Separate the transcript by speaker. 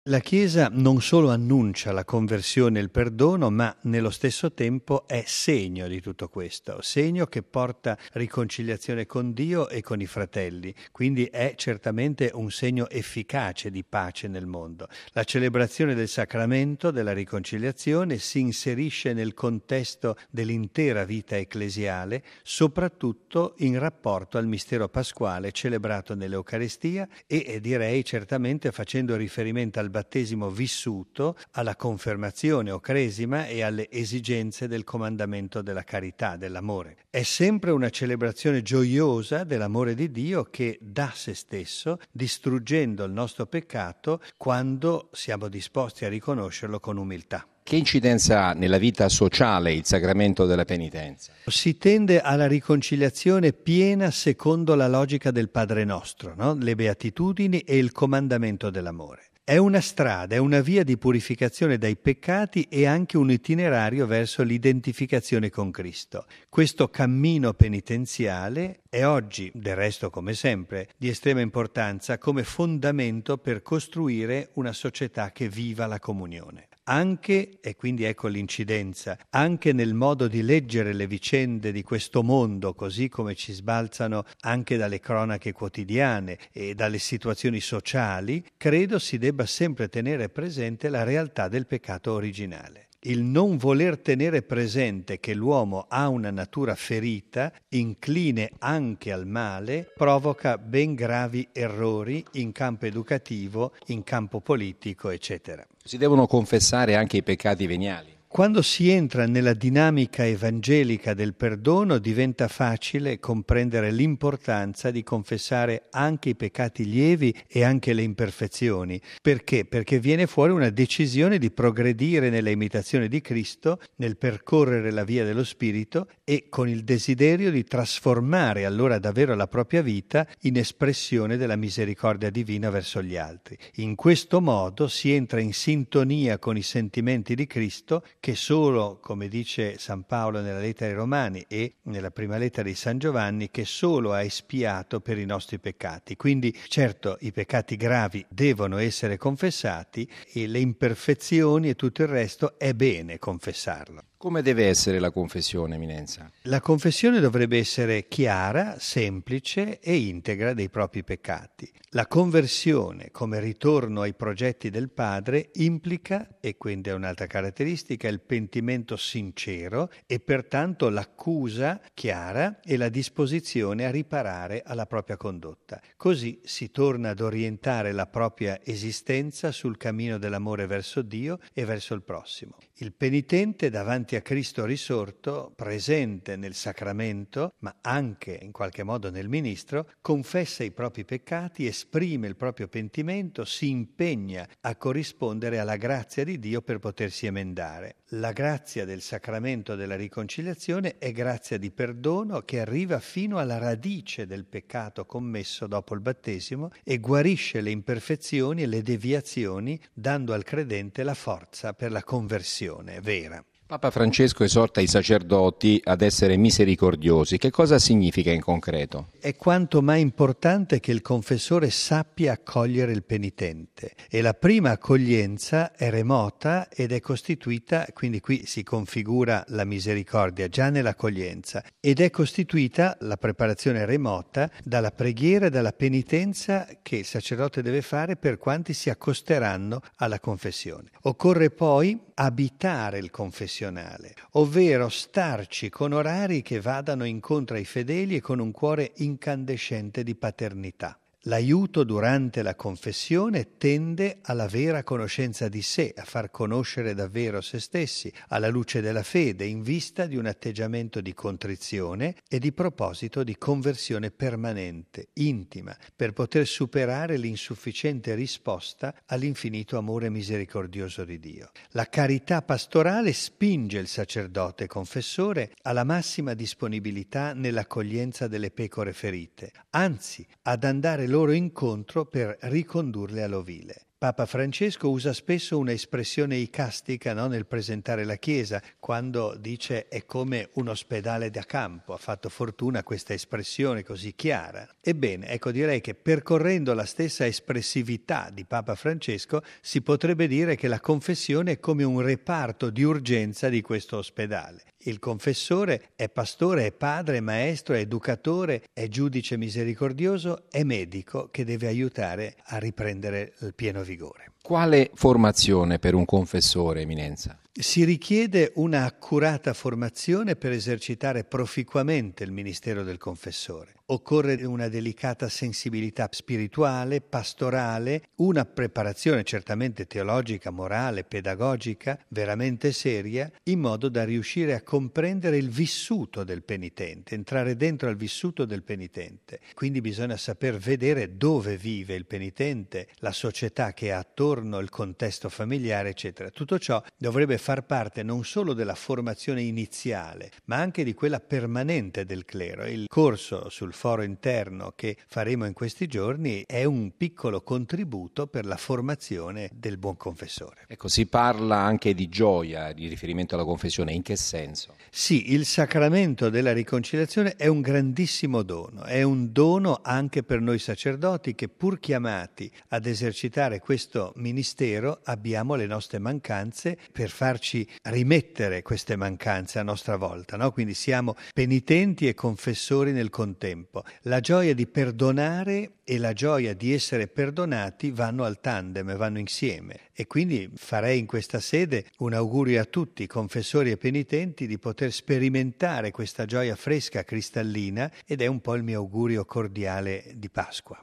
Speaker 1: La Chiesa non solo annuncia la conversione e il perdono, ma nello stesso tempo è segno di tutto questo, segno che porta riconciliazione con Dio e con i fratelli, quindi è certamente un segno efficace di pace nel mondo. La celebrazione del sacramento della riconciliazione si inserisce nel contesto dell'intera vita ecclesiale, soprattutto in rapporto al mistero pasquale celebrato nell'Eucaristia e direi certamente facendo riferimento al battesimo vissuto, alla confermazione o cresima e alle esigenze del comandamento della carità, dell'amore. È sempre una celebrazione gioiosa dell'amore di Dio che dà se stesso, distruggendo il nostro peccato quando siamo disposti a riconoscerlo con umiltà.
Speaker 2: Che incidenza ha nella vita sociale il sacramento della penitenza?
Speaker 1: Si tende alla riconciliazione piena secondo la logica del Padre Nostro, no? Le beatitudini e il comandamento dell'amore. È una strada, è una via di purificazione dai peccati e anche un itinerario verso l'identificazione con Cristo. Questo cammino penitenziale è oggi, del resto come sempre, di estrema importanza come fondamento per costruire una società che viva la comunione. Anche, e quindi ecco l'incidenza, anche nel modo di leggere le vicende di questo mondo, così come ci sbalzano anche dalle cronache quotidiane e dalle situazioni sociali, credo si debba sempre tenere presente la realtà del peccato originale. Il non voler tenere presente che l'uomo ha una natura ferita, incline anche al male, provoca ben gravi errori in campo educativo, in campo politico, eccetera.
Speaker 2: Si devono confessare anche i peccati veniali.
Speaker 1: Quando si entra nella dinamica evangelica del perdono diventa facile comprendere l'importanza di confessare anche i peccati lievi e anche le imperfezioni. Perché? Perché viene fuori una decisione di progredire nella imitazione di Cristo, nel percorrere la via dello Spirito e con il desiderio di trasformare allora davvero la propria vita in espressione della misericordia divina verso gli altri. In questo modo si entra in sintonia con i sentimenti di Cristo che solo, come dice San Paolo nella lettera ai Romani e nella prima lettera di San Giovanni, che solo ha espiato per i nostri peccati. Quindi certo i peccati gravi devono essere confessati e le imperfezioni e tutto il resto è bene confessarlo.
Speaker 2: Come deve essere la confessione, Eminenza?
Speaker 1: La confessione dovrebbe essere chiara, semplice e integra dei propri peccati. La conversione come ritorno ai progetti del Padre implica, e quindi è un'altra caratteristica, il pentimento sincero e pertanto l'accusa chiara e la disposizione a riparare alla propria condotta. Così si torna ad orientare la propria esistenza sul cammino dell'amore verso Dio e verso il prossimo. Il penitente davanti a Cristo risorto, presente nel sacramento, ma anche in qualche modo nel ministro, confessa i propri peccati, esprime il proprio pentimento, si impegna a corrispondere alla grazia di Dio per potersi emendare. La grazia del sacramento della riconciliazione è grazia di perdono che arriva fino alla radice del peccato commesso dopo il battesimo e guarisce le imperfezioni e le deviazioni, dando al credente la forza per la conversione vera.
Speaker 2: Papa Francesco esorta i sacerdoti ad essere misericordiosi. Che cosa significa in concreto?
Speaker 1: È quanto mai importante che il confessore sappia accogliere il penitente e la prima accoglienza è remota ed è costituita, quindi qui si configura la misericordia già nell'accoglienza, ed è costituita la preparazione remota dalla preghiera e dalla penitenza che il sacerdote deve fare per quanti si accosteranno alla confessione. Occorre poi abitare il confessionale, ovvero starci con orari che vadano incontro ai fedeli e con un cuore incandescente di paternità. L'aiuto durante la confessione tende alla vera conoscenza di sé, a far conoscere davvero se stessi, alla luce della fede, in vista di un atteggiamento di contrizione e di proposito di conversione permanente, intima, per poter superare l'insufficiente risposta all'infinito amore misericordioso di Dio. La carità pastorale spinge il sacerdote confessore alla massima disponibilità nell'accoglienza delle pecore ferite, anzi ad andare loro incontro per ricondurle all'ovile. Papa Francesco usa spesso un'espressione icastica, no, nel presentare la Chiesa, quando dice è come un ospedale da campo. Ha fatto fortuna questa espressione così chiara. Ebbene, ecco, direi che percorrendo la stessa espressività di Papa Francesco si potrebbe dire che la confessione è come un reparto di urgenza di questo ospedale. Il confessore è pastore, è padre, è maestro, è educatore, è giudice misericordioso, è medico che deve aiutare a riprendere il pieno vigore.
Speaker 2: Quale formazione per un confessore, Eminenza?
Speaker 1: Si richiede una accurata formazione per esercitare proficuamente il ministero del confessore. Occorre una delicata sensibilità spirituale, pastorale, una preparazione certamente teologica, morale, pedagogica, veramente seria, in modo da riuscire a comprendere il vissuto del penitente, entrare dentro al vissuto del penitente. Quindi bisogna saper vedere dove vive il penitente, la società che ha attorno, il contesto familiare, eccetera. Tutto ciò dovrebbe far parte non solo della formazione iniziale, ma anche di quella permanente del clero. Il corso sul foro interno che faremo in questi giorni è un piccolo contributo per la formazione del buon confessore.
Speaker 2: Ecco, si parla anche di gioia, di riferimento alla confessione, in che senso?
Speaker 1: Sì, il sacramento della riconciliazione è un grandissimo dono, è un dono anche per noi sacerdoti che pur chiamati ad esercitare questo ministero abbiamo le nostre mancanze per farci rimettere queste mancanze a nostra volta, no? Quindi siamo penitenti e confessori nel contempo. La gioia di perdonare e la gioia di essere perdonati vanno al tandem, vanno insieme. E quindi farei in questa sede un augurio a tutti, confessori e penitenti, di poter sperimentare questa gioia fresca, cristallina, ed è un po' il mio augurio cordiale di Pasqua.